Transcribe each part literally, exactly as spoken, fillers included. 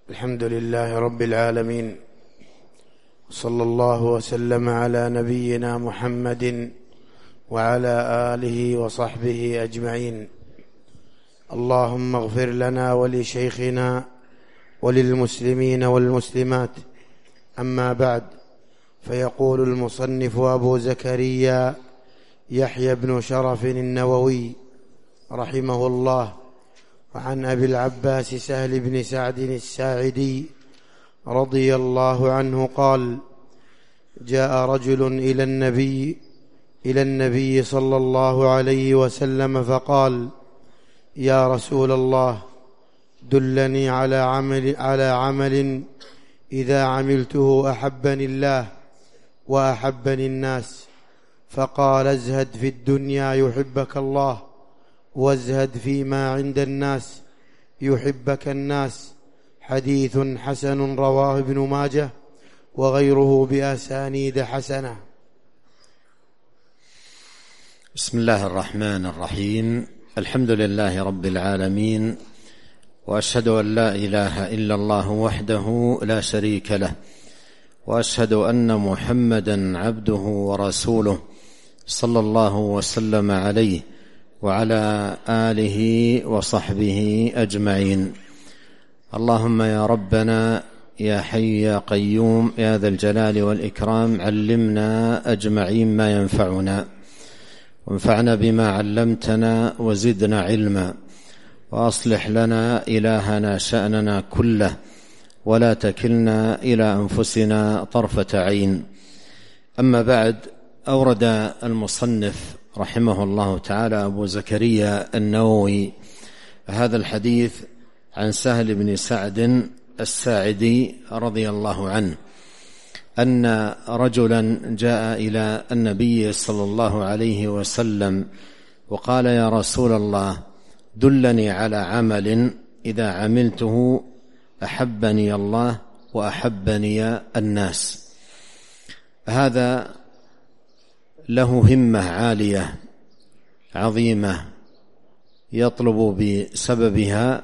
الحمد لله رب العالمين، صلى الله وسلم على نبينا محمد وعلى آله وصحبه أجمعين. اللهم اغفر لنا ولشيخنا وللمسلمين والمسلمات. أما بعد، فيقول المصنف أبو زكريا يحيى بن شرف النووي رحمه الله: وعن أبي العباس سهل بن سعد الساعدي رضي الله عنه قال: جاء رجل إلى النبي إلى النبي صلى الله عليه وسلم فقال: يا رسول الله، دلني على عمل, على عمل إذا عملته أحبني الله وأحبني الناس. فقال: ازهد في الدنيا يحبك الله، وازهد فيما عند الناس يحبك الناس. حديث حسن رواه ابن ماجه وغيره بأسانيد حسنة. بسم الله الرحمن الرحيم. الحمد لله رب العالمين، وأشهد أن لا إله إلا الله وحده لا شريك له، وأشهد أن محمدا عبده ورسوله صلى الله وسلم عليه وعلى آله وصحبه أجمعين. اللهم يا ربنا يا حي يا قيوم يا ذا الجلال والإكرام، علمنا أجمعين ما ينفعنا، وانفعنا بما علمتنا وزدنا علما، وأصلح لنا إلهنا شأننا كله، ولا تكلنا إلى أنفسنا طرفة عين. أما بعد، أورد المصنف رحمه الله تعالى أبو زكريا النووي هذا الحديث عن سهل بن سعد الساعدي رضي الله عنه أن رجلا جاء إلى النبي صلى الله عليه وسلم وقال: يا رسول الله، دلني على عمل إذا عملته أحبني الله وأحبني الناس. هذا له همة عالية عظيمة يطلب بسببها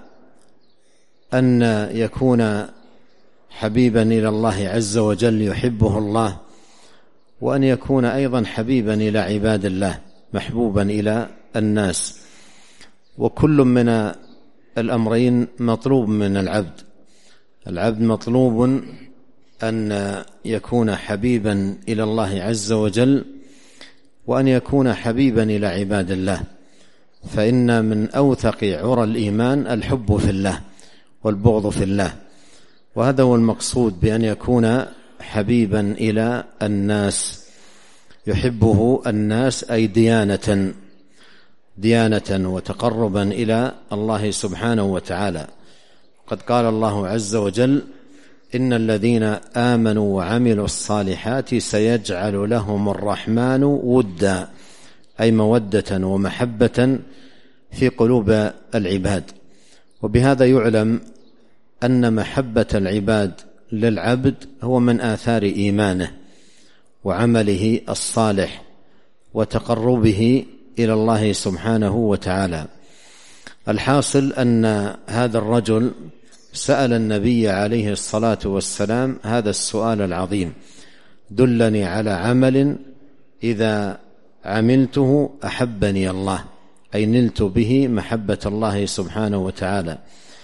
أن يكون حبيبا إلى الله عز وجل يحبه الله، وأن يكون أيضا حبيبا إلى عباد الله محبوبا إلى الناس. وكل من الأمرين مطلوب من العبد. العبد مطلوب أن يكون حبيبا إلى الله عز وجل، وأن يكون حبيبا إلى عباد الله، فإن من أوثق عرى الإيمان الحب في الله والبغض في الله. وهذا هو المقصود بأن يكون حبيبا إلى الناس، يحبه الناس أي ديانة ديانة وتقربا إلى الله سبحانه وتعالى. قد قال الله عز وجل: إن الذين آمنوا وعملوا الصالحات سيجعل لهم الرحمن ودا، أي مودة ومحبة في قلوب العباد. وبهذا يعلم أن محبة العباد للعبد هو من آثار إيمانه وعمله الصالح وتقربه إلى الله سبحانه وتعالى. الحاصل أن هذا الرجل سأل النبي عليه الصلاة والسلام هذا السؤال العظيم: دلني على عمل إذا عملته أحبني الله، أي نلت به محبة الله سبحانه وتعالى،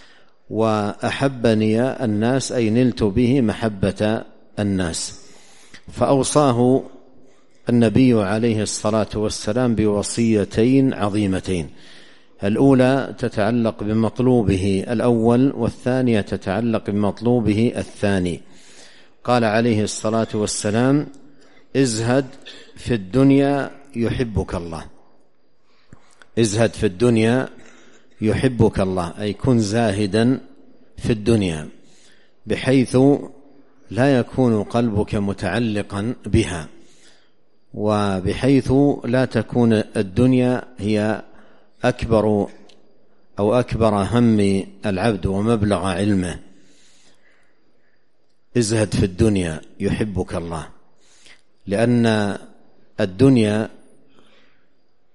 وأحبني الناس أي نلت به محبة الناس. فأوصاه النبي عليه الصلاة والسلام بوصيتين عظيمتين: الأولى تتعلق بمطلوبه الأول، والثانية تتعلق بمطلوبه الثاني. قال عليه الصلاة والسلام: ازهد في الدنيا يحبك الله. ازهد في الدنيا يحبك الله، أي كن زاهدا في الدنيا بحيث لا يكون قلبك متعلقا بها، وبحيث لا تكون الدنيا هي أكبر أو أكبر هم العبد ومبلغ علمه. ازهد في الدنيا يحبك الله، لأن الدنيا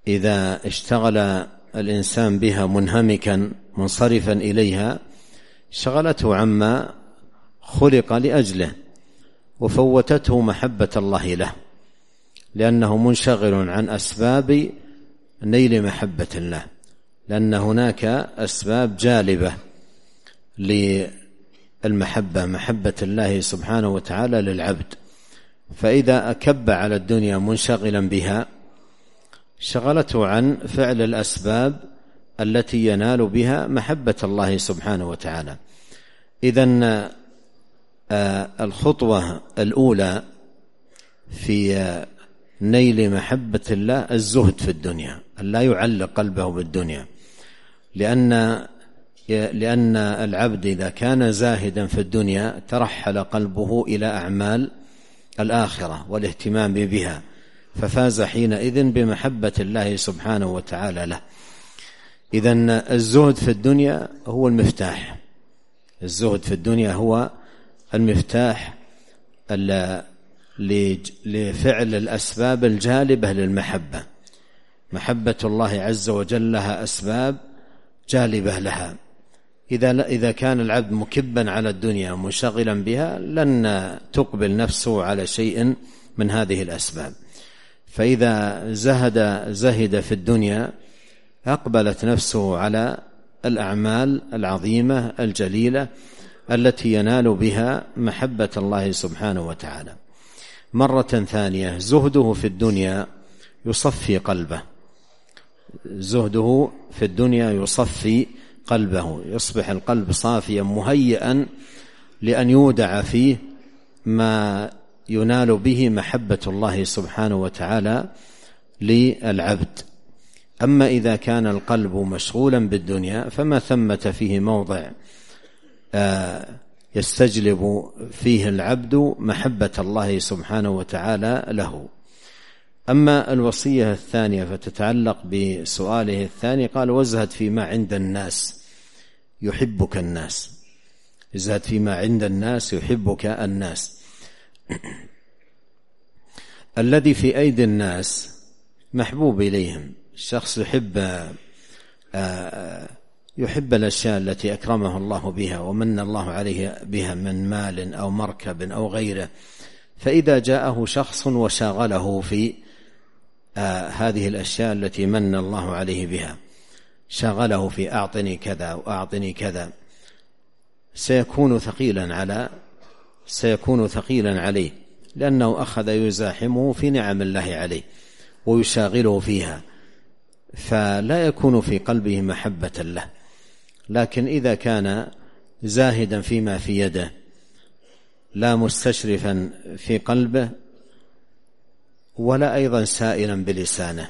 إذا اشتغل الإنسان بها منهمكا منصرفا إليها شغلته عما خلق لأجله وفوتته محبة الله له، لأنه منشغل عن أسباب نيل محبة الله، لأن هناك أسباب جالبة للمحبة، محبة الله سبحانه وتعالى للعبد. فإذا أكب على الدنيا منشغلا بها شغلته عن فعل الأسباب التي ينال بها محبة الله سبحانه وتعالى. إذن الخطوة الأولى في نيل محبة الله الزهد في الدنيا، أن لا يعلق قلبه بالدنيا، لأن لأن العبد إذا كان زاهدا في الدنيا ترحل قلبه إلى أعمال الآخرة والاهتمام بها، ففاز حينئذ بمحبة الله سبحانه وتعالى له. إذن الزهد في الدنيا هو المفتاح، الزهد في الدنيا هو المفتاح لفعل الأسباب الجالبة للمحبة. محبة الله عز وجل لها أسباب جالبة لها. إذا إذا كان العبد مكبا على الدنيا ومنشغلا بها لن تقبل نفسه على شيء من هذه الأسباب. فإذا زهد زهد في الدنيا أقبلت نفسه على الأعمال العظيمة الجليلة التي ينال بها محبة الله سبحانه وتعالى. مرة ثانية زهده في الدنيا يصفي قلبه، زهده في الدنيا يصفي قلبه، يصبح القلب صافيا مهيئا لأن يودع فيه ما ينال به محبة الله سبحانه وتعالى للعبد. أما إذا كان القلب مشغولا بالدنيا فما ثمة فيه موضع يستجلب فيه العبد محبة الله سبحانه وتعالى له. أما الوصية الثانية فتتعلق بسؤاله الثاني، قال وازهد فيما عند الناس يحبك الناس، ازهد فيما عند الناس يحبك الناس. الذي في أيدي الناس محبوب إليهم، الشخص يحب يحب الأشياء التي أكرمه الله بها ومن الله عليه بها من مال أو مركب أو غيره، فإذا جاءه شخص وشاغله في آه هذه الأشياء التي من الله عليه بها، شاغله في أعطني كذا وأعطني كذا، سيكون ثقيلا على سيكون ثقيلا عليه، لأنه أخذ يزاحمه في نعم الله عليه ويشاغله فيها، فلا يكون في قلبه محبة له. لكن إذا كان زاهدا فيما في يده لا مستشرفا في قلبه ولا أيضا سائلا بلسانه،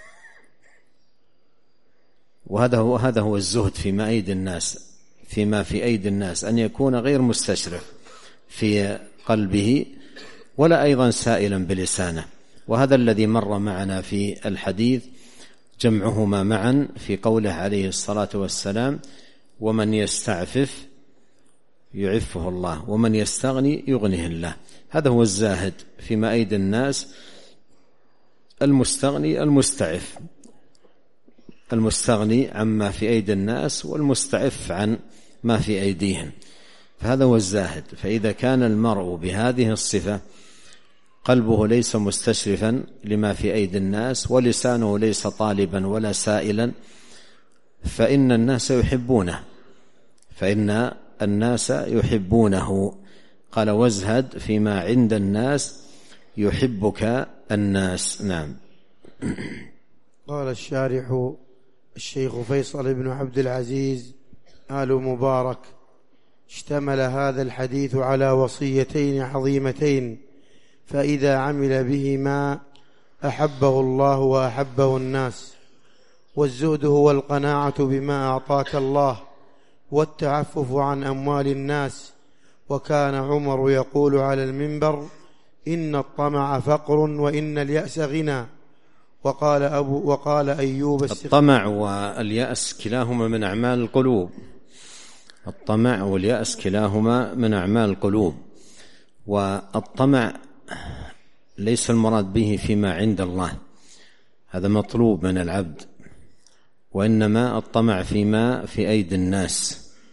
وهذا هو هذا هو الزهد فيما أيدي الناس، فيما في أيدي الناس، أن يكون غير مستشرف في قلبه ولا أيضا سائلا بلسانه. وهذا الذي مر معنا في الحديث جمعهما معا في قوله عليه الصلاة والسلام ومن يستعفف يعفه الله ومن يستغني يغنيه الله. هذا هو الزاهد فيما أيدي الناس، المستغني المستعف، المستغني عما في أيدي الناس والمستعف عن ما في أيديهم، فهذا هو الزاهد. فإذا كان المرء بهذه الصفة قلبه ليس مستشرفا لما في أيدي الناس ولسانه ليس طالبا ولا سائلا، فإن الناس يحبونه فإن الناس يحبونه. قال وازهد فيما عند الناس يحبك الناس. نعم. قال الشارح الشيخ فيصل بن عبد العزيز آل مبارك اشتمل هذا الحديث على وصيتين عظيمتين، فإذا عمل بهما أحبه الله وأحبه الناس. والزهد هو القناعة بما أعطاك الله والتعفف عن أموال الناس. وكان عمر يقول على المنبر إن الطمع فقر وإن اليأس غنى. وقال, أبو وقال أيوب الطمع واليأس كلاهما من أعمال القلوب، الطمع واليأس كلاهما من أعمال القلوب. والطمع ليس المراد به فيما عند الله، هذا مطلوب من العبد، وإنما الطمع فيما في أيدي الناس،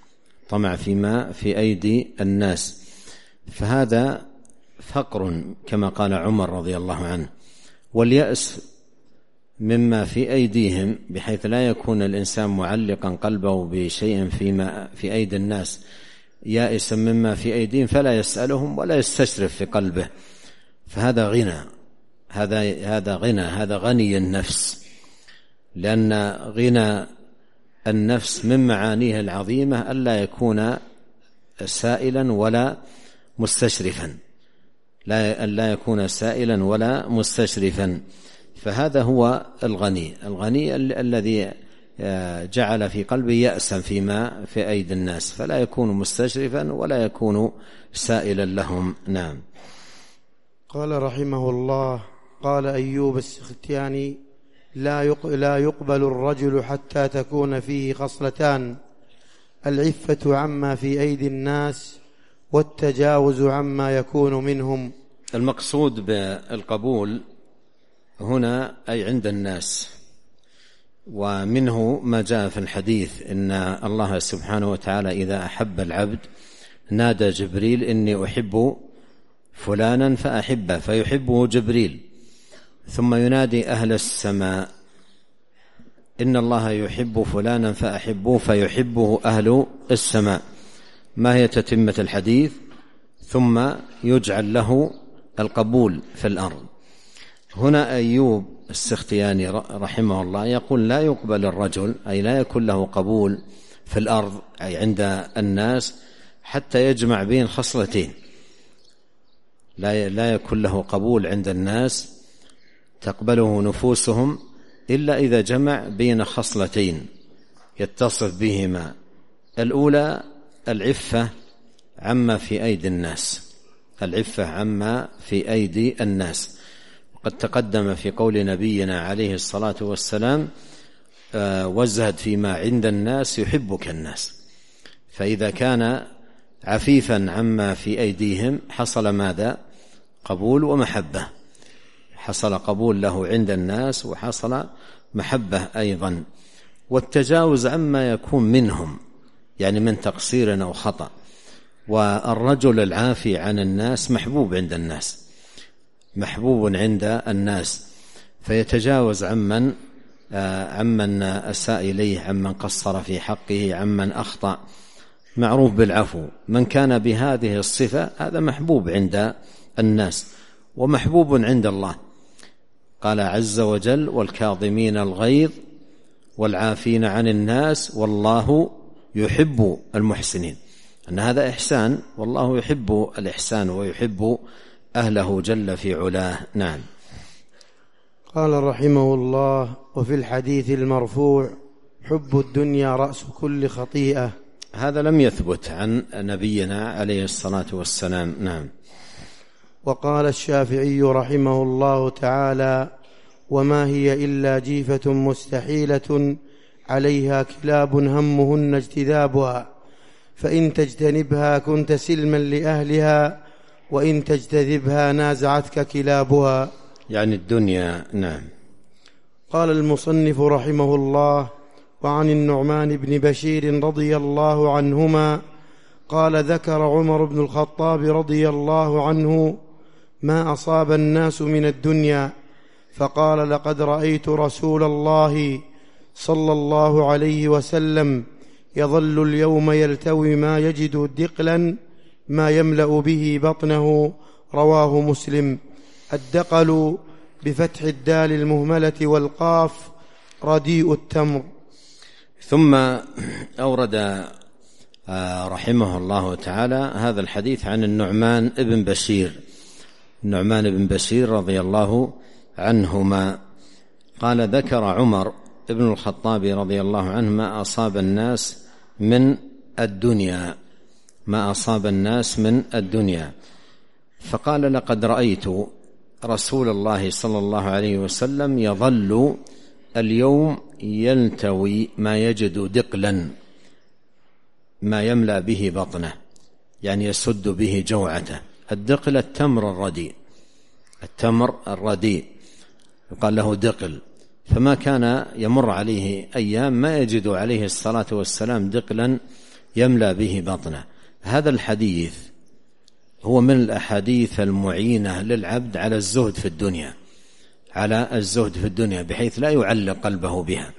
طمع فيما في أيدي الناس، فهذا فقر كما قال عمر رضي الله عنه. واليأس مما في أيديهم بحيث لا يكون الإنسان معلقا قلبه بشيء فيما في أيدي الناس، يائسا مما في أيديهم فلا يسألهم ولا يستشرف في قلبه، فهذا غنى، هذا هذا غنى هذا غني النفس، لأن غنى النفس من معانيه العظيمة ألا يكون سائلا ولا مستشرفا، لا لا يكون سائلا ولا مستشرفا، فهذا هو الغني الغني الذي جعل في قلبه يأسا فيما في أيدي الناس، فلا يكون مستشرفا ولا يكون سائلا لهم. نعم. قال رحمه الله: قال أيوب السختياني: لا يقبل الرجل حتى تكون فيه خصلتان: العفة عما في أيدي الناس، والتجاوز عما يكون منهم. المقصود بالقبول هنا أي عند الناس، ومنه ما جاء في الحديث إن الله سبحانه وتعالى إذا أحب العبد نادى جبريل: إني أحب فلانا فأحبه، فيحبه جبريل، ثم ينادي أهل السماء: إن الله يحب فلانا فأحبوه، فيحبه أهل السماء. ما هي تتمة الحديث؟ ثم يجعل له القبول في الأرض. هنا أيوب السختياني رحمه الله يقول: لا يقبل الرجل، أي لا يكون له قبول في الأرض أي عند الناس، حتى يجمع بين خصلتين، لا لا يكون له قبول عند الناس تقبله نفوسهم إلا إذا جمع بين خصلتين يتصف بهما: الأولى العفة عما في أيدي الناس، العفة عما في أيدي الناس. وقد تقدم في قول نبينا عليه الصلاة والسلام: وازهد فيما عند الناس يحبك الناس. فإذا كان عفيفا عما في أيديهم حصل ماذا؟ قبول ومحبة، حصل قبول له عند الناس وحصل محبة أيضا. والتجاوز عما يكون منهم، يعني من تقصير أو خطأ. والرجل العافي عن الناس محبوب عند الناس، محبوب عند الناس، فيتجاوز عمن عمن أساء إليه، عمن قصر في حقه، عمن أخطأ، معروف بالعفو. من كان بهذه الصفة هذا محبوب عند الناس ومحبوب عند الله. قال عز وجل: والكاظمين الغيظ والعافين عن الناس والله يحب المحسنين، أن هذا إحسان، والله يحب الإحسان ويحب أهله جل في علاه. نعم. قال رحمه الله: وفي الحديث المرفوع: حب الدنيا رأس كل خطيئة. هذا لم يثبت عن نبينا عليه الصلاة والسلام. نعم. وقال الشافعي رحمه الله تعالى: وما هي إلا جيفة مستحيلة عليها كلاب همهن اجتذابها، فإن تجتنبها كنت سلما لأهلها، وإن تجتذبها نازعتك كلابها. يعني الدنيا. نعم. قال المصنف رحمه الله: وعن النعمان بن بشير رضي الله عنهما قال: ذكر عمر بن الخطاب رضي الله عنه ما أصاب الناس من الدنيا، فقال: لقد رأيت رسول الله صلى الله عليه وسلم يظل اليوم يلتوي ما يجد دقلا ما يملأ به بطنه. رواه مسلم. الدقل بفتح الدال المهملة والقاف رديء التمر. ثم أورد رحمه الله تعالى هذا الحديث عن النعمان بن بشير النعمان بن بشير رضي الله عنهما قال: ذكر عمر ابن الخطاب رضي الله عنه ما أصاب الناس من الدنيا ما أصاب الناس من الدنيا فقال: لقد رأيت رسول الله صلى الله عليه وسلم يظل اليوم يلتوي ما يجد دقلا ما يملأ به بطنه، يعني يسد به جوعته. الدقل التمر الرديء التمر الرديء يقال له دقل. فما كان يمر عليه أيام ما يجد عليه الصلاة والسلام دقلا يملأ به بطنه. هذا الحديث هو من الأحاديث المعينة للعبد على الزهد في الدنيا، على الزهد في الدنيا بحيث لا يعلق قلبه بها.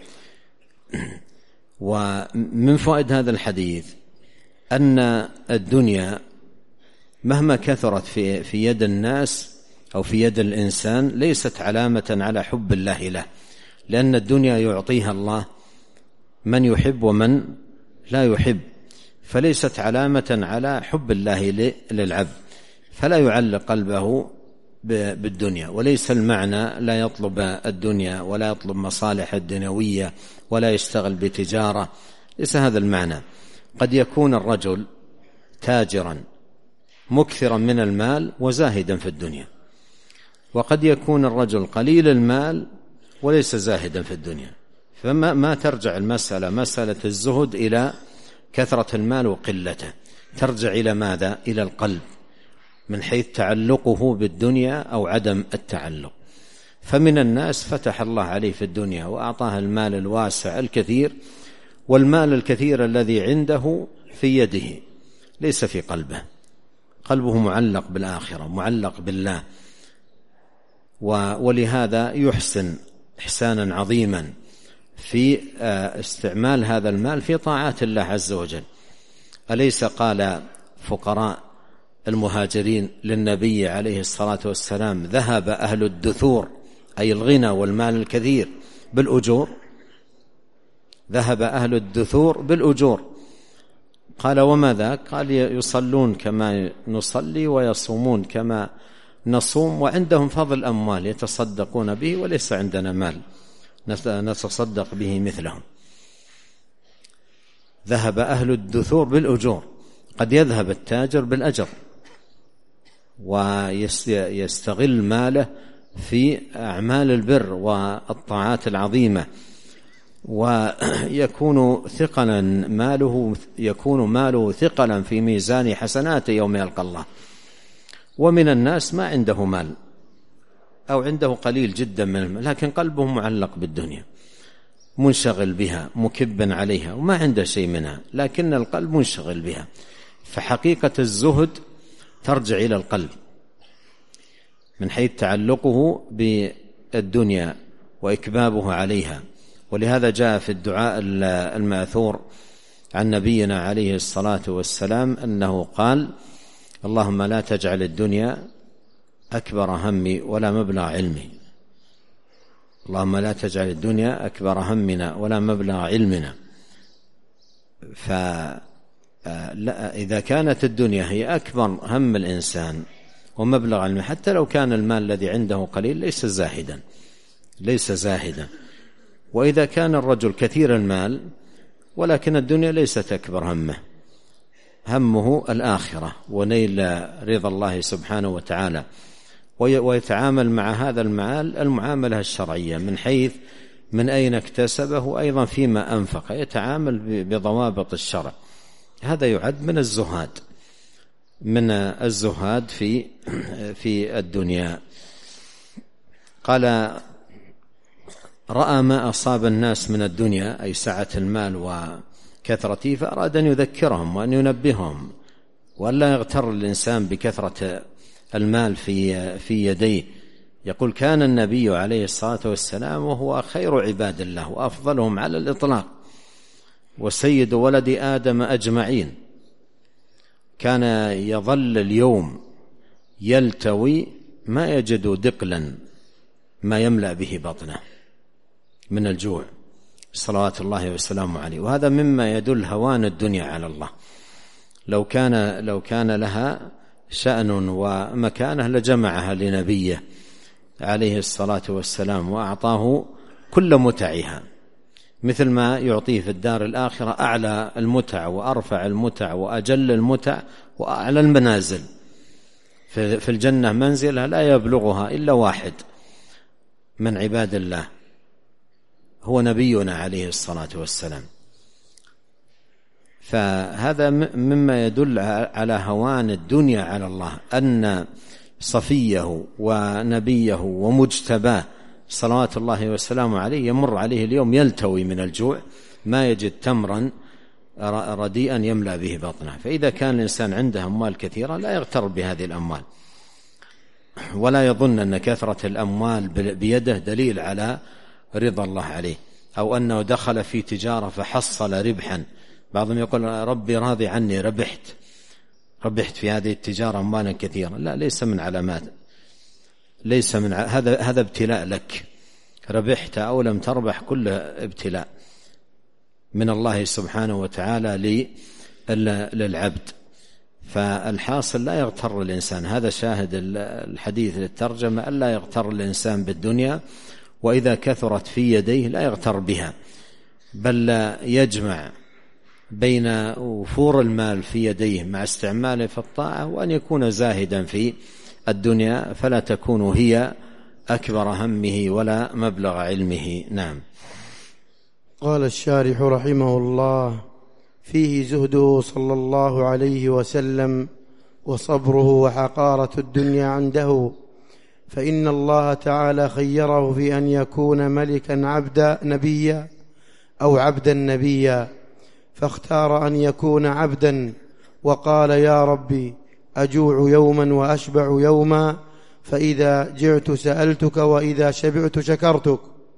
ومن فوائد هذا الحديث أن الدنيا مهما كثرت في في يد الناس أو في يد الإنسان ليست علامة على حب الله له، لأن الدنيا يعطيها الله من يحب ومن لا يحب، فليست علامة على حب الله للعبد، فلا يعلق قلبه بالدنيا. وليس المعنى لا يطلب الدنيا ولا يطلب مصالح الدنيوية ولا يشتغل بتجارة، ليس هذا المعنى. قد يكون الرجل تاجرا مكثرا من المال وزاهدا في الدنيا، وقد يكون الرجل قليل المال وليس زاهدا في الدنيا. فما ما ترجع المسألة مسألة الزهد إلى كثرة المال وقلته، ترجع إلى ماذا؟ إلى القلب، من حيث تعلقه بالدنيا أو عدم التعلق. فمن الناس فتح الله عليه في الدنيا وأعطاه المال الواسع الكثير، والمال الكثير الذي عنده في يده ليس في قلبه، قلبه معلق بالآخرة، معلق بالله. ولهذا يحسن إحسانا عظيما في استعمال هذا المال في طاعات الله عز وجل. أليس قال فقراء المهاجرين للنبي عليه الصلاة والسلام: ذهب أهل الدثور، أي الغنى والمال الكثير، بالأجور؟ ذهب أهل الدثور بالأجور. قال: وما ذاك؟ قال: يصلون كما نصلي ويصومون كما نصوم، وعندهم فضل أموال يتصدقون به وليس عندنا مال نتصدق به مثلهم. ذهب أهل الدثور بالأجور. قد يذهب التاجر بالأجر ويستغل ماله في أعمال البر والطاعات العظيمة، ويكون ثقلا ماله يكون ماله ثقلا في ميزان حسناته يوم يلقى الله. ومن الناس ما عنده مال أو عنده قليل جدا من المال، لكن قلبه معلق بالدنيا، منشغل بها، مكبا عليها، وما عنده شيء منها، لكن القلب منشغل بها. فحقيقة الزهد ترجع إلى القلب من حيث تعلقه بالدنيا وإكبابه عليها. ولهذا جاء في الدعاء الماثور عن نبينا عليه الصلاة والسلام أنه قال: اللهم لا تجعل الدنيا أكبر همي ولا مبلغ علمي. اللهم لا تجعل الدنيا أكبر همنا ولا مبلغ علمنا. فإذا كانت الدنيا هي أكبر هم الإنسان ومبلغ علمه، حتى لو كان المال الذي عنده قليل ليس زاهدا ليس زاهدا. وإذا كان الرجل كثير المال ولكن الدنيا ليست أكبر همه، همه الآخرة ونيل رضا الله سبحانه وتعالى، ويتعامل مع هذا المال المعاملة الشرعية من حيث من أين اكتسبه، أيضا فيما أنفق، يتعامل بضوابط الشرع. هذا يعد من الزهاد من الزهاد في في الدنيا. قال: رأى ما أصاب الناس من الدنيا، أي سعة المال وكثرته، فأراد أن يذكرهم وأن ينبههم، وألا يغتر الإنسان بكثرة المال في في يديه. يقول: كان النبي عليه الصلاة والسلام وهو خير عباد الله وأفضلهم على الإطلاق وسيد ولد آدم أجمعين، كان يظل اليوم يلتوي ما يجد دقلا ما يملأ به بطنه من الجوع، صلوات الله وسلامه عليه. وهذا مما يدل هوان الدنيا على الله. لو كان لو كان لها شأن ومكانه لجمعها لنبيه عليه الصلاة والسلام وأعطاه كل متعها، مثل ما يعطيه في الدار الآخرة أعلى المتع وأرفع المتع وأجل المتع وأعلى المنازل. في الجنة منزلها لا يبلغها إلا واحد من عباد الله، هو نبينا عليه الصلاة والسلام. فهذا مما يدل على هوان الدنيا على الله، أن صفيه ونبيه ومجتباه صلوات الله وسلامه عليه يمر عليه اليوم يلتوي من الجوع، ما يجد تمرا رديئا يملأ به بطنه. فإذا كان الإنسان عنده أموال كثيرة لا يغتر بهذه الأموال، ولا يظن أن كثرة الأموال بيده دليل على رضا الله عليه، أو أنه دخل في تجارة فحصل ربحا. بعضهم يقول ربي راضي عني، ربحت ربحت في هذه التجارة أموالا كثيرة. لا، ليس من علامات، ليس من ع... هذا هذا ابتلاء لك، ربحت أو لم تربح كله ابتلاء من الله سبحانه وتعالى للعبد. فالحاصل لا يغتر الإنسان، هذا شاهد الحديث للترجمة، ألا يغتر الإنسان بالدنيا، وإذا كثرت في يديه لا يغتر بها، بل يجمع بين وفور المال في يديه مع استعماله في الطاعة، وأن يكون زاهدا في الدنيا فلا تكون هي أكبر همه ولا مبلغ علمه. نعم. قال الشارح رحمه الله: فيه زهده صلى الله عليه وسلم وصبره وحقارة الدنيا عنده، فإن الله تعالى خيره في أن يكون ملكا عبدا نبيا أو عبدا نبيا، فاختار أن يكون عبدا، وقال: يا ربي أجوع يوما وأشبع يوما، فإذا جعت سألتك وإذا شبعت شكرتك.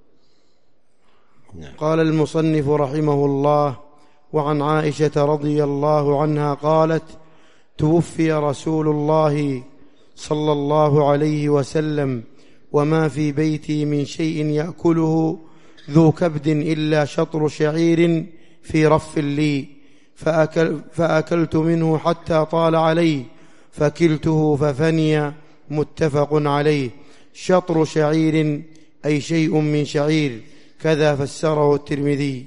قال المصنف رحمه الله: وعن عائشة رضي الله عنها قالت: توفي رسول الله صلى الله عليه وسلم وما في بيتي من شيء يأكله ذو كبد إلا شطر شعير في رف لي، فأكل فأكلت منه حتى طال علي، فكلته ففني. متفق عليه. شطر شعير أي شيء من شعير، كذا فسره الترمذي.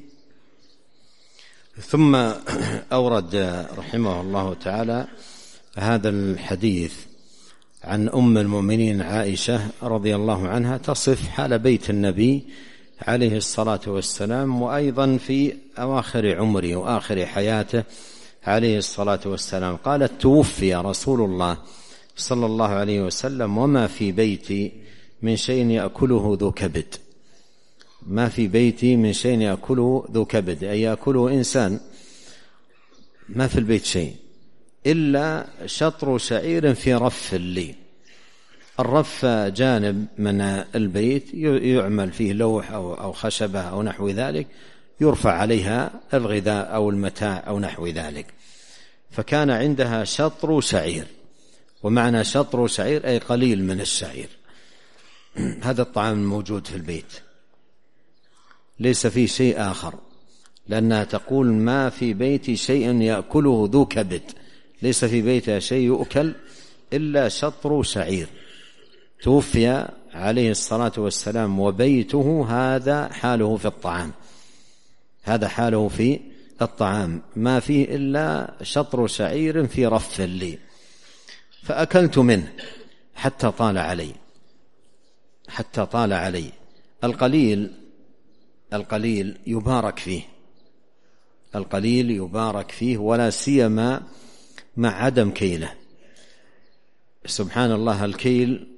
ثم أورد رحمه الله تعالى هذا الحديث عن أم المؤمنين عائشة رضي الله عنها تصف حال بيت النبي عليه الصلاة والسلام، وأيضا في أواخر عمره وآخر حياته عليه الصلاة والسلام. قالت: توفي رسول الله صلى الله عليه وسلم وما في بيتي من شيء يأكله ذو كبد. ما في بيتي من شيء يأكله ذو كبد أي يأكله إنسان، ما في البيت شيء إلا شطر شعير في رف لي. الرف جانب من البيت يعمل فيه لوح أو خشبة أو نحو ذلك، يرفع عليها الغذاء أو المتاع أو نحو ذلك. فكان عندها شطر شعير، ومعنى شطر شعير أي قليل من الشعير. هذا الطعام الموجود في البيت، ليس فيه شيء آخر، لأنها تقول: ما في بيتي شيء يأكله ذو كبد، ليس في بيتها شيء يؤكل إلا شطر شعير. توفي عليه الصلاة والسلام وبيته هذا حاله في الطعام، هذا حاله في الطعام، ما فيه إلا شطر شعير في رف لي، فأكلت منه حتى طال علي، حتى طال علي. القليل القليل يبارك فيه، القليل يبارك فيه، ولا سيما مع عدم كيله. سبحان الله، الكيل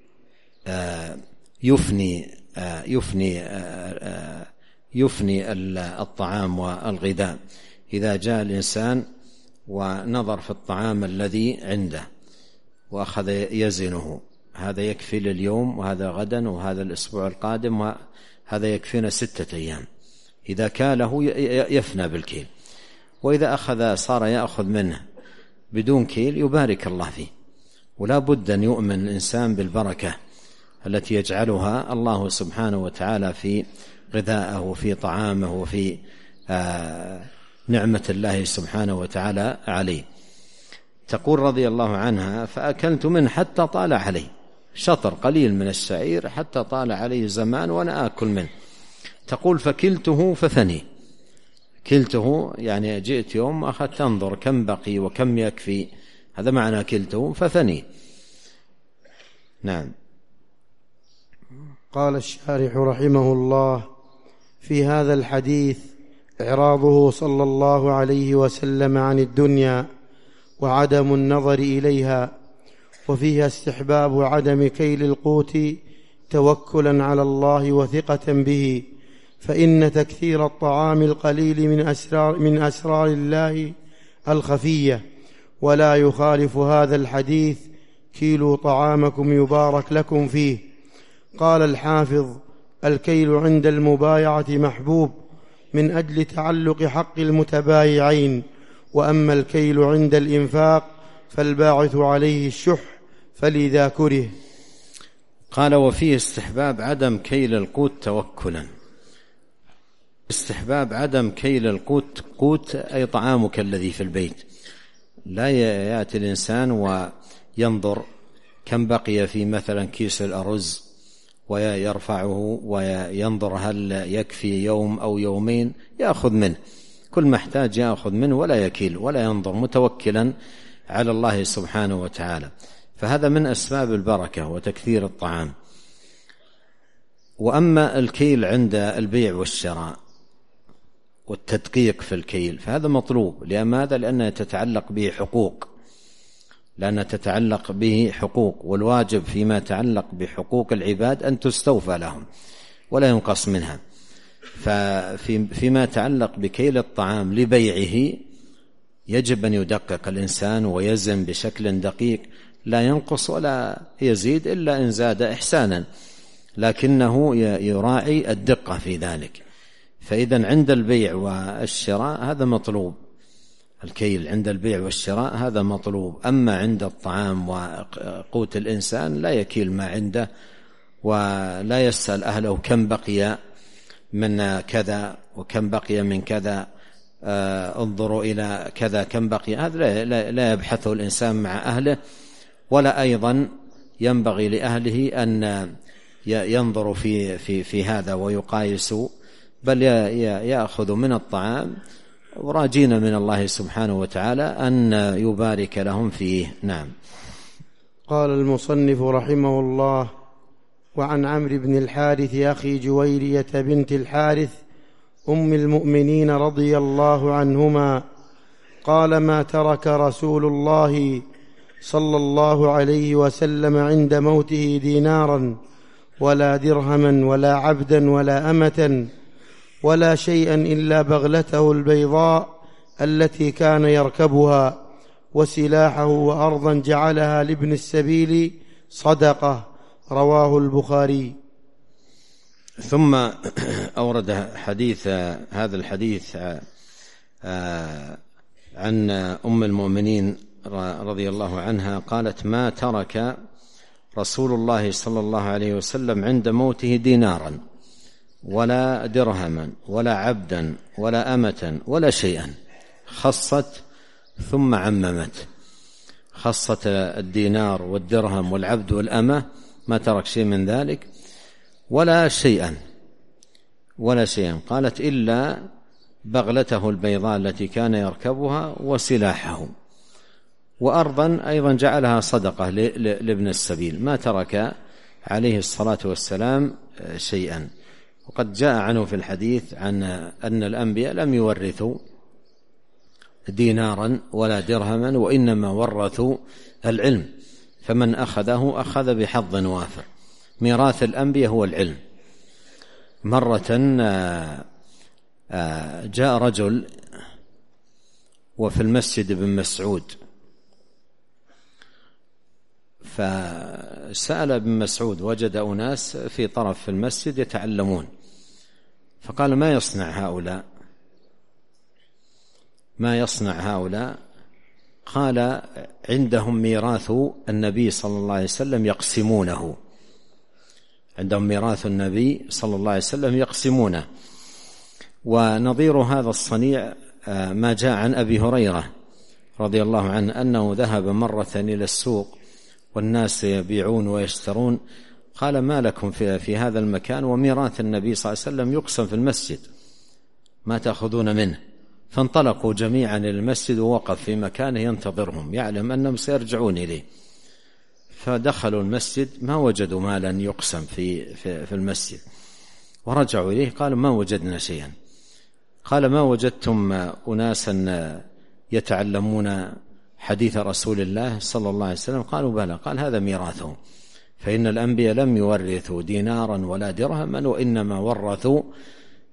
يفني يفني يفني الطعام والغذاء. إذا جاء الإنسان ونظر في الطعام الذي عنده وأخذ يزنه، هذا يكفي لليوم وهذا غدا وهذا الأسبوع القادم وهذا يكفينا ستة أيام، إذا كاله يفنى بالكيل. وإذا أخذ صار يأخذ منه بدون كيل يبارك الله فيه. ولا بد أن يؤمن الإنسان بالبركة التي يجعلها الله سبحانه وتعالى في غذائه وفي طعامه وفي آه نعمة الله سبحانه وتعالى عليه. تقول رضي الله عنها: فأكلت منه حتى طال علي، شطر قليل من الشعير حتى طال عليه زمان وأنا آكل منه. تقول: فكلته ففني. كلته يعني جئت يوم أخذت أنظر كم بقي وكم يكفي، هذا معنى كلته ففني. نعم. قال الشارح رحمه الله: في هذا الحديث إعراضه صلى الله عليه وسلم عن الدنيا وعدم النظر إليها، وفيها استحباب عدم كيل القوت توكلا على الله وثقة به، فإن تكثير الطعام القليل من أسرار, من أسرار الله الخفية، ولا يخالف هذا الحديث: كيلوا طعامكم يبارك لكم فيه. قال الحافظ: الكيل عند المبايعة محبوب من أجل تعلق حق المتبايعين، وأما الكيل عند الإنفاق فالباعث عليه الشح، فلذا كره. قال: وفيه استحباب عدم كيل القوت توكلا. استحباب عدم كيل القوت، قوت أي طعامك الذي في البيت. لا يأتي الإنسان وينظر كم بقي في مثلا كيس الأرز ويرفعه وينظر هل يكفي يوم أو يومين، يأخذ منه كل محتاج، يأخذ منه ولا يكيل ولا ينظر، متوكلا على الله سبحانه وتعالى. فهذا من أسباب البركة وتكثير الطعام. وأما الكيل عند البيع والشراء والتدقيق في الكيل فهذا مطلوب. لماذا؟ لأنها تتعلق به حقوق، لأنها تتعلق به حقوق، والواجب فيما يتعلق بحقوق العباد أن تستوفى لهم ولا ينقص منها. ففيما يتعلق بكيل الطعام لبيعه يجب أن يدقق الإنسان ويزن بشكل دقيق، لا ينقص ولا يزيد إلا إن زاد إحسانا، لكنه يراعي الدقة في ذلك. فإذا عند البيع والشراء هذا مطلوب، الكيل عند البيع والشراء هذا مطلوب. أما عند الطعام وقوت الإنسان لا يكيل ما عنده، ولا يسأل أهله كم بقي من كذا وكم بقي من كذا، آه انظروا إلى كذا كم بقي. هذا لا, لا يبحثه الإنسان مع أهله، ولا أيضا ينبغي لأهله أن ينظروا في, في, في هذا ويقايسوا، بل يأخذ من الطعام وراجين من الله سبحانه وتعالى أن يبارك لهم فيه. نعم. قال المصنف رحمه الله: وعن عمرو بن الحارث أخي جويرية بنت الحارث أم المؤمنين رضي الله عنهما قال: ما ترك رسول الله صلى الله عليه وسلم عند موته دينارا ولا درهما ولا عبدا ولا أمة ولا شيئا إلا بغلته البيضاء التي كان يركبها وسلاحه وأرضا جعلها لابن السبيل صدقة. رواه البخاري. ثم أورد حديث هذا الحديث عن أم المؤمنين رضي الله عنها قالت: ما ترك رسول الله صلى الله عليه وسلم عند موته دينارا ولا درهما ولا عبدا ولا أمة ولا شيئا. خصت ثم عممت، خصت الدينار والدرهم والعبد والأمة، ما ترك شيء من ذلك، ولا شيئا ولا شيئا قالت إلا بغلته البيضاء التي كان يركبها وسلاحه، وأرضا أيضا جعلها صدقة لابن السبيل. ما ترك عليه الصلاة والسلام شيئا. وقد جاء عنه في الحديث عن أن الأنبياء لم يورثوا دينارا ولا درهما، وإنما ورثوا العلم، فمن أخذه أخذ بحظ وافر. ميراث الأنبياء هو العلم. مرة جاء رجل وفي المسجد ابن مسعود، فسأل ابن مسعود، وجد أناس في طرف في المسجد يتعلمون، فقال: ما يصنع هؤلاء ما يصنع هؤلاء قال: عندهم ميراث النبي صلى الله عليه وسلم يقسمونه، عندهم ميراث النبي صلى الله عليه وسلم يقسمونه. ونظير هذا الصنيع ما جاء عن أبي هريرة رضي الله عنه أنه ذهب مرة إلى السوق والناس يبيعون ويشترون، قال: ما لكم في, في هذا المكان وميراث النبي صلى الله عليه وسلم يقسم في المسجد، ما تأخذون منه؟ فانطلقوا جميعا إلى المسجد، ووقف في مكانه ينتظرهم، يعلم أنهم سيرجعون إليه. فدخلوا المسجد ما وجدوا مالا يقسم في, في, في المسجد، ورجعوا إليه قالوا: ما وجدنا شيئا. قال: ما وجدتم أناسا يتعلمون حديث رسول الله صلى الله عليه وسلم؟ قالوا: بلى. قال: هذا ميراثهم، فإن الأنبياء لم يورثوا دينارا ولا درهما، وإنما ورثوا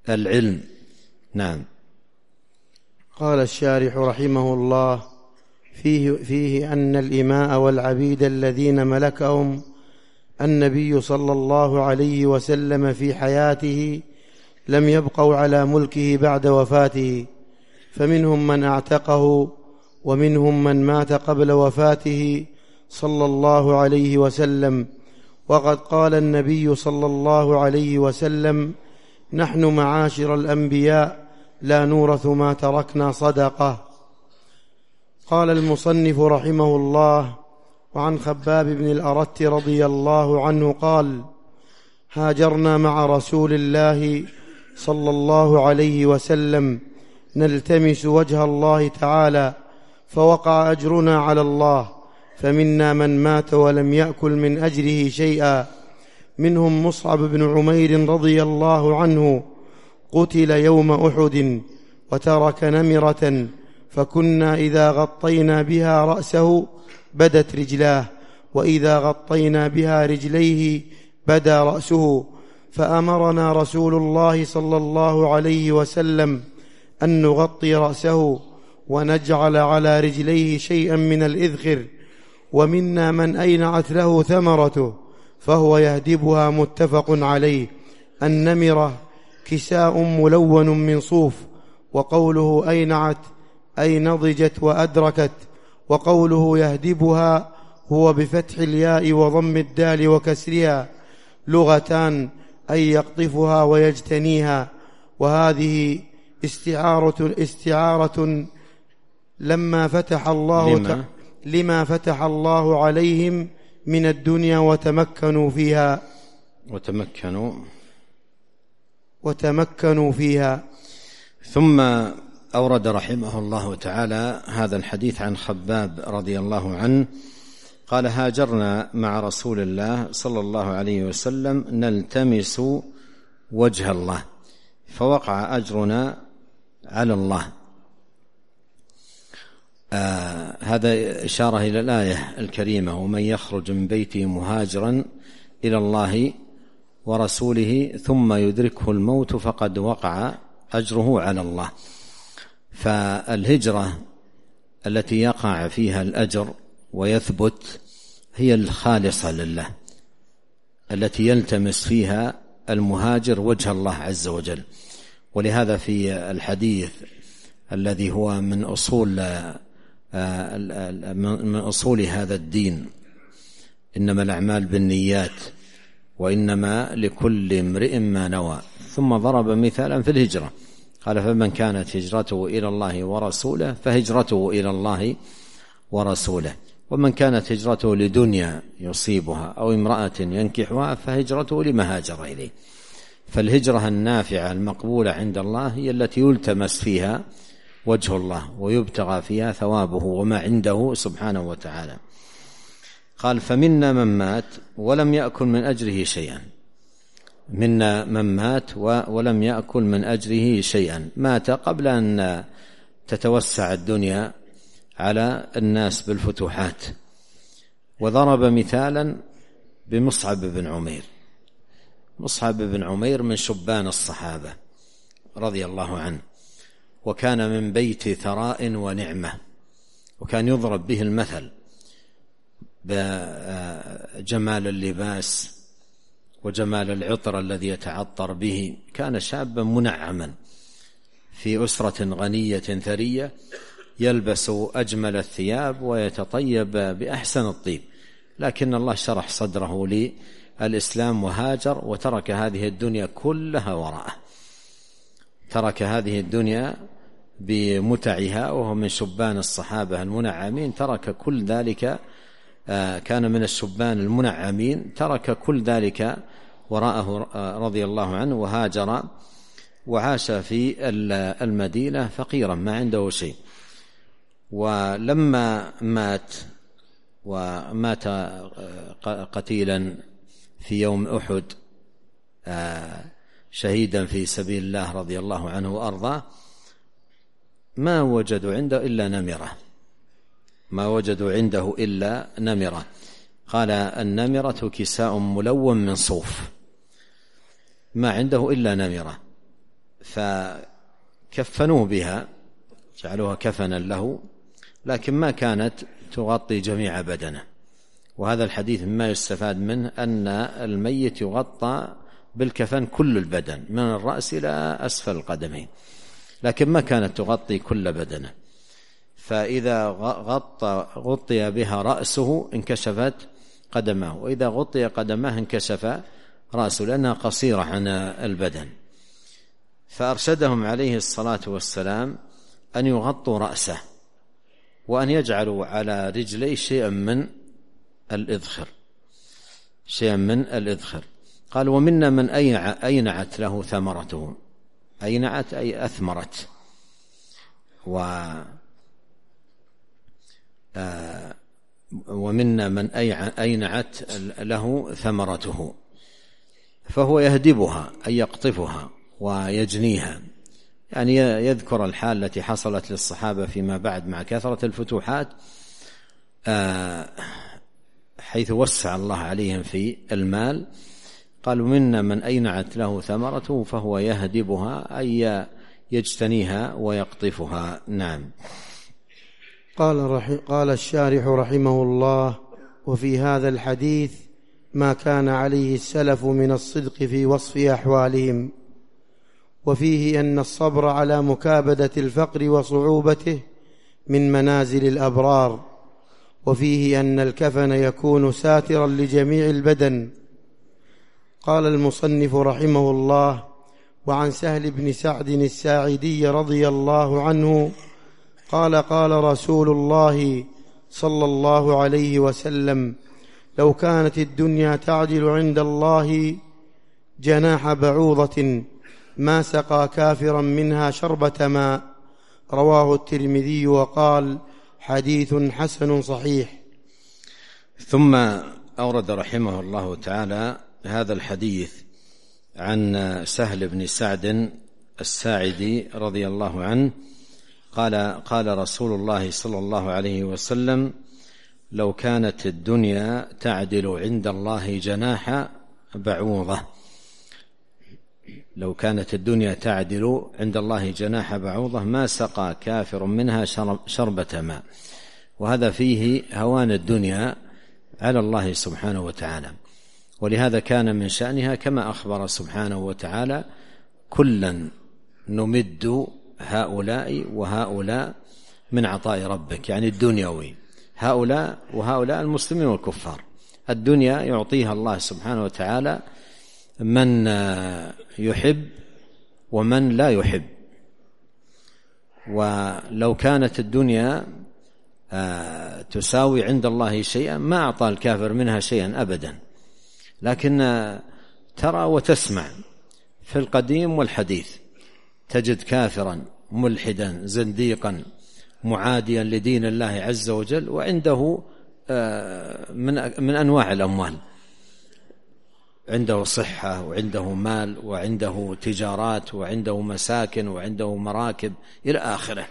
العلم. نعم. قال الشارح رحمه الله: فيه, فيه أن الإماء والعبيد الذين ملكهم النبي صلى الله عليه وسلم في حياته لم يبقوا على ملكه بعد وفاته، فمنهم من اعتقه ومنهم من مات قبل وفاته صلى الله عليه وسلم. وقد قال النبي صلى الله عليه وسلم: نحن معاشر الأنبياء لا نورث ما تركنا صدقة. قال المصنف رحمه الله: وعن خباب بن الأرت رضي الله عنه قال: هاجرنا مع رسول الله صلى الله عليه وسلم نلتمس وجه الله تعالى، فوقع أجرنا على الله، فمنا من مات ولم يأكل من أجره شيئا، منهم مصعب بن عمير رضي الله عنه قتل يوم أحد وترك نمرة، فكنا إذا غطينا بها رأسه بدت رجلاه، وإذا غطينا بها رجليه بدا رأسه، فأمرنا رسول الله صلى الله عليه وسلم أن نغطي رأسه ونجعل على رجليه شيئا من الإذخر. ومنا من أينعت له ثمرته فهو يهدبها، متفق عليه. النمرة كساء ملون من صوف، وقوله أينعت أي نضجت وأدركت، وقوله يهدبها هو بفتح الياء وضم الدال وكسرها، لغتان أي يقطفها ويجتنيها. وهذه استعارة, استعارة لما فتح الله لما, لما فتح الله عليهم من الدنيا وتمكنوا فيها وتمكنوا وتمكنوا فيها. ثم أورد رحمه الله تعالى هذا الحديث عن خباب رضي الله عنه قال: هاجرنا مع رسول الله صلى الله عليه وسلم نلتمس وجه الله، فوقع أجرنا على الله. آه هذا إشارة إلى الآية الكريمة: ومن يخرج من بيته مهاجرا إلى الله ورسوله ثم يدركه الموت فقد وقع أجره على الله. فالهجرة التي يقع فيها الأجر ويثبت هي الخالصة لله، التي يلتمس فيها المهاجر وجه الله عز وجل. ولهذا في الحديث الذي هو من أصول من أصول هذا الدين: إنما الأعمال بالنيات وإنما لكل امرئ ما نوى. ثم ضرب مثالا في الهجرة قال: فمن كانت هجرته إلى الله ورسوله فهجرته إلى الله ورسوله، ومن كانت هجرته لدنيا يصيبها أو امرأة ينكحها فهجرته لما هاجر إليه. فالهجرة النافعة المقبولة عند الله هي التي يلتمس فيها وجه الله ويبتغى فيها ثوابه وما عنده سبحانه وتعالى. قال: فمنا من مات ولم يأكل من أجره شيئا. منا من مات ولم يأكل من أجره شيئا، مات قبل أن تتوسع الدنيا على الناس بالفتوحات. وضرب مثالا بمصعب بن عمير. مصعب بن عمير من شبان الصحابة رضي الله عنه، وكان من بيت ثراء ونعمة، وكان يضرب به المثل بجمال اللباس وجمال العطر الذي يتعطر به. كان شابا منعما في أسرة غنية ثرية، يلبس أجمل الثياب ويتطيب بأحسن الطيب، لكن الله شرح صدره للإسلام وهاجر وترك هذه الدنيا كلها وراءه، ترك هذه الدنيا بمتعها، وهو من شبان الصحابة المنعمين، ترك كل ذلك، كان من الشبان المنعمين، ترك كل ذلك وراءه رضي الله عنه وهاجر وعاش في المدينة فقيرا ما عنده شيء. ولما مات ومات قتيلا في يوم أحد شهيدا في سبيل الله رضي الله عنه وأرضاه، ما وجدوا عنده إلا نمرة، ما وجدوا عنده إلا نمرة. قال: النمرة كساء ملون من صوف، ما عنده إلا نمرة. فكفنوه بها، جعلوها كفنا له، لكن ما كانت تغطي جميع بدنه. وهذا الحديث مما يستفاد منه أن الميت يغطى بالكفن كل البدن من الرأس إلى أسفل القدمين، لكن ما كانت تغطي كل بدنه. فإذا غطى غطي بها رأسه انكشفت قدمه، وإذا غطي قدمه انكشف رأسه، لأنها قصيرة عن البدن. فأرشدهم عليه الصلاة والسلام أن يغطوا رأسه، وأن يجعلوا على رجليه شيئا من الإذخر شيئا من الإذخر قال: ومنا من أينعت له ثمرته. أينعت أي أثمرت. و ومنا من أينعت له ثمرته، فهو يهدبها أي يقطفها ويجنيها. يعني يذكر الحال التي حصلت للصحابة فيما بعد مع كثرة الفتوحات، حيث وسع الله عليهم في المال. قالوا: منا من أينعت له ثمرته فهو يهدبها أي يجتنيها ويقطفها. نعم. قال, قال الشارح رحمه الله: وفي هذا الحديث ما كان عليه السلف من الصدق في وصف أحوالهم، وفيه أن الصبر على مكابدة الفقر وصعوبته من منازل الأبرار، وفيه أن الكفن يكون ساترا لجميع البدن. قال المصنف رحمه الله: وعن سهل بن سعد الساعدي رضي الله عنه قال: قال رسول الله صلى الله عليه وسلم: لو كانت الدنيا تعدل عند الله جناح بعوضة ما سقى كافرا منها شربة ماء. رواه الترمذي وقال: حديث حسن صحيح. ثم أورد رحمه الله تعالى هذا الحديث عن سهل بن سعد الساعدي رضي الله عنه قال: قال رسول الله صلى الله عليه وسلم: لو كانت الدنيا تعدل عند الله جناح بعوضة لو كانت الدنيا تعدل عند الله جناح بعوضة ما سقى كافر منها شربة ماء. وهذا فيه هوان الدنيا على الله سبحانه وتعالى، ولهذا كان من شأنها كما أخبر سبحانه وتعالى: كلا نمد هؤلاء وهؤلاء من عطاء ربك، يعني الدنيوي، هؤلاء وهؤلاء المسلمين والكفار. الدنيا يعطيها الله سبحانه وتعالى من يحب ومن لا يحب. ولو كانت الدنيا تساوي عند الله شيئا ما أعطى الكافر منها شيئا أبدا. لكن ترى وتسمع في القديم والحديث تجد كافرا ملحدا زنديقا معاديا لدين الله عز وجل، وعنده من أنواع الأموال، عنده صحة وعنده مال وعنده تجارات وعنده مساكن وعنده مراكب إلى آخره.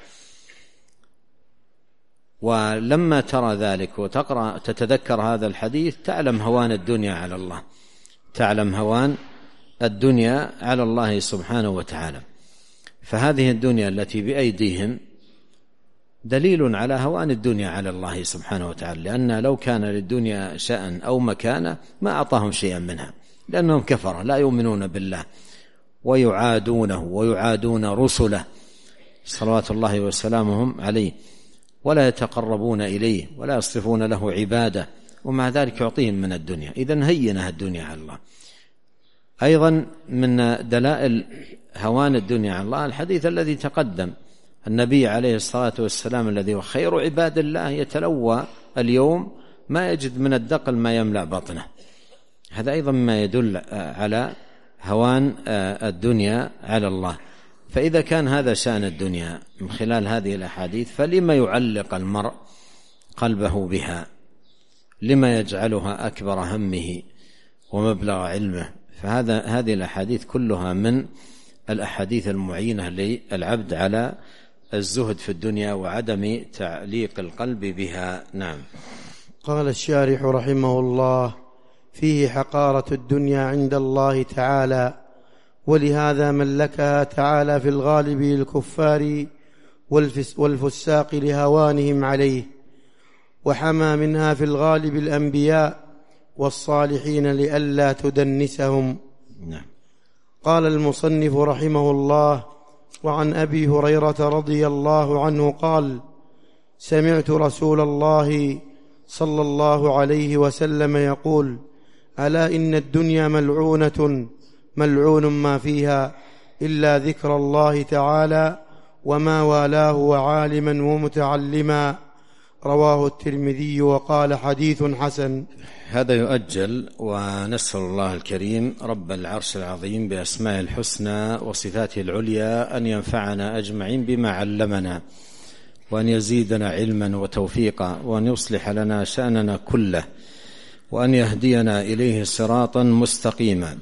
ولما ترى ذلك وتقرأ تتذكر هذا الحديث تعلم هوان الدنيا على الله، تعلم هوان الدنيا على الله سبحانه وتعالى. فهذه الدنيا التي بأيديهم دليل على هوان الدنيا على الله سبحانه وتعالى، لأن لو كان للدنيا شأن أو مكانة ما أعطاهم شيئا منها، لأنهم كفرة لا يؤمنون بالله ويعادونه ويعادون رسله صلوات الله وسلامهم عليه، ولا يتقربون إليه ولا يصرفون له عبادة، ومع ذلك يعطيهم من الدنيا. إذن هينها الدنيا على الله. أيضا من دلائل هوان الدنيا على الله الحديث الذي تقدم، النبي عليه الصلاة والسلام الذي هو خير عباد الله يتلوى اليوم ما يجد من الدقل ما يملأ بطنه. هذا أيضا ما يدل على هوان الدنيا على الله. فإذا كان هذا شأن الدنيا من خلال هذه الأحاديث، فلما يعلق المرء قلبه بها؟ لما يجعلها أكبر همه ومبلغ علمه؟ فهذا هذه الأحاديث كلها من الأحاديث المعينة للعبد على الزهد في الدنيا وعدم تعليق القلب بها. نعم. قال الشارح رحمه الله: فيه حقارة الدنيا عند الله تعالى، ولهذا ملكها تعالى في الغالب للكفار والفساق لهوانهم عليه، وحمى منها في الغالب الأنبياء والصالحين لئلا تدنسهم. نعم. قال المصنف رحمه الله: وعن أبي هريرة رضي الله عنه قال: سمعت رسول الله صلى الله عليه وسلم يقول: ألا إن الدنيا ملعونة ملعون ما فيها إلا ذكر الله تعالى وما والاه وعالما ومتعلما. رواه الترمذي وقال حديث حسن. هذا يؤجل، ونسأل الله الكريم رب العرش العظيم بأسمائه الحسنى وصفاته العليا أن ينفعنا أجمعين بما علمنا، وأن يزيدنا علما وتوفيقا، وأن يصلح لنا شأننا كله، وأن يهدينا إليه صراطا مستقيما.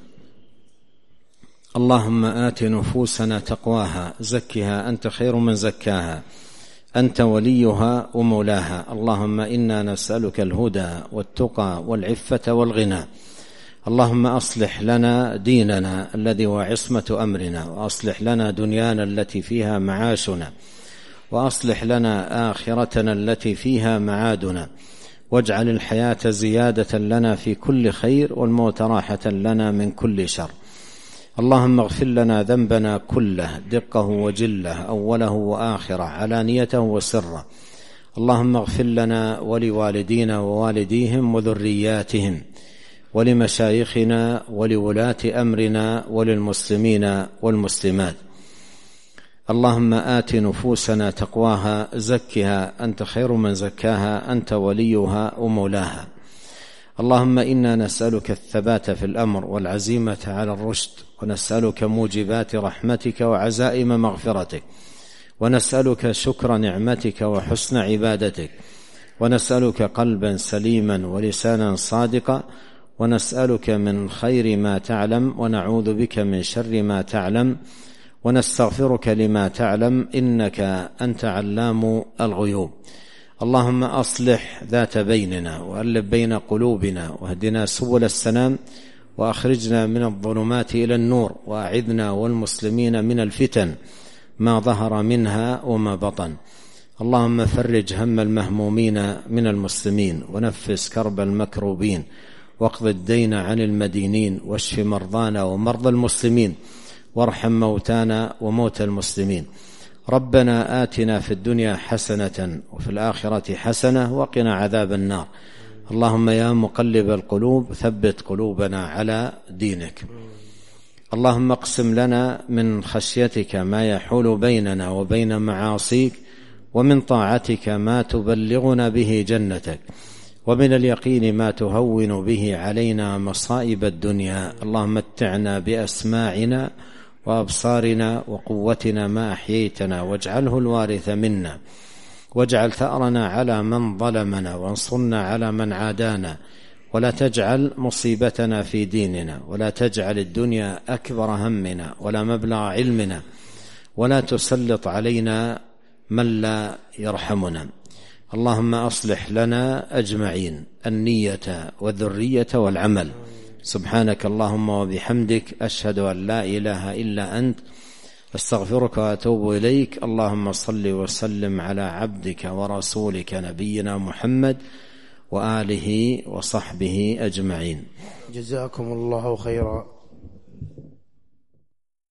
اللهم آت نفوسنا تقواها زكها أنت خير من زكاها أنت وليها ومولاها. اللهم إنا نسألك الهدى والتقى والعفة والغنى. اللهم أصلح لنا ديننا الذي هو عصمة أمرنا، وأصلح لنا دنيانا التي فيها معاشنا، وأصلح لنا آخرتنا التي فيها معادنا، واجعل الحياة زيادة لنا في كل خير والموت راحة لنا من كل شر. اللهم اغفر لنا ذنبنا كله دقه وجله أوله وآخره علانيته وسره. اللهم اغفر لنا ولوالدينا ووالديهم وذرياتهم ولمشايخنا ولولاة أمرنا وللمسلمين والمسلمات. اللهم آت نفوسنا تقواها زكها أنت خير من زكاها أنت وليها ومولاها. اللهم إنا نسألك الثبات في الأمر والعزيمة على الرشد، ونسألك موجبات رحمتك وعزائم مغفرتك، ونسألك شكر نعمتك وحسن عبادتك، ونسألك قلبا سليما ولسانا صادقا، ونسألك من خير ما تعلم، ونعوذ بك من شر ما تعلم، ونستغفرك لما تعلم إنك أنت علام الغيوب. اللهم أصلح ذات بيننا وألف بين قلوبنا، واهدنا سبل السلام، وأخرجنا من الظلمات إلى النور، وأعذنا والمسلمين من الفتن ما ظهر منها وما بطن. اللهم فرج هم المهمومين من المسلمين، ونفس كرب المكروبين، واقض الدين عن المدينين، واشف مرضانا ومرضى المسلمين، وارحم موتانا وموتى المسلمين. ربنا آتنا في الدنيا حسنة وفي الآخرة حسنة وقنا عذاب النار. اللهم يا مقلب القلوب ثبت قلوبنا على دينك. اللهم اقسم لنا من خشيتك ما يحول بيننا وبين معاصيك، ومن طاعتك ما تبلغنا به جنتك، ومن اليقين ما تهون به علينا مصائب الدنيا. اللهم متعنا بأسماعنا وأبصارنا وقوتنا ما أحييتنا، واجعله الوارث منا، واجعل ثأرنا على من ظلمنا، وانصرنا على من عادانا، ولا تجعل مصيبتنا في ديننا، ولا تجعل الدنيا أكبر همنا ولا مبلغ علمنا، ولا تسلط علينا من لا يرحمنا. اللهم أصلح لنا أجمعين النية والذرية والعمل. سبحانك اللهم وبحمدك، أشهد أن لا إله إلا أنت، أستغفرك وأتوب إليك. اللهم صل وسلم على عبدك ورسولك نبينا محمد وآله وصحبه أجمعين. جزاكم الله خيرا.